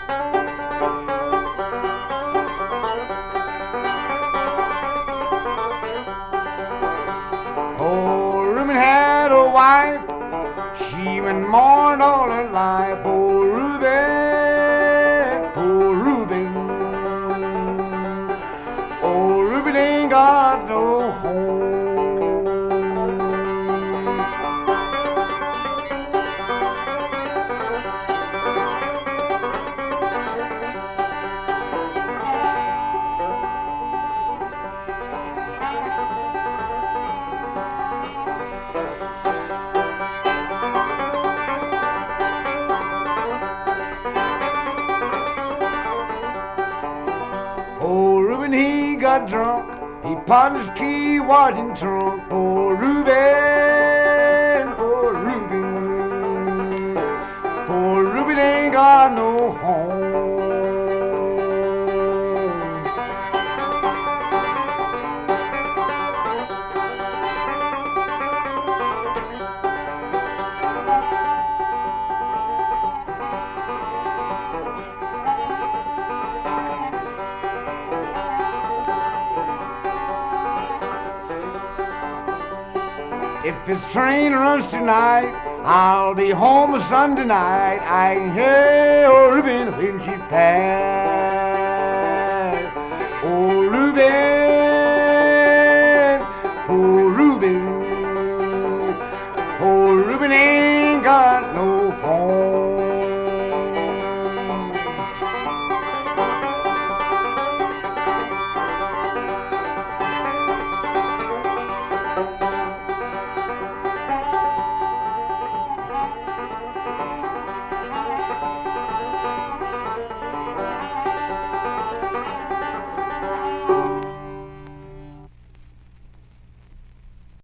Oh, Reuben had a wife, she been mourned all her life. Oh, Reuben, poor Reuben. Oh, Reuben ain't got no home. Oh, Reuben, he got drunk. He pawned his key, was in trunk. Poor Reuben, poor Reuben. Poor Reuben ain't got no home. If his train runs tonight, I'll be home a Sunday night. I can hear old Reuben when she pass. Oh, Reuben.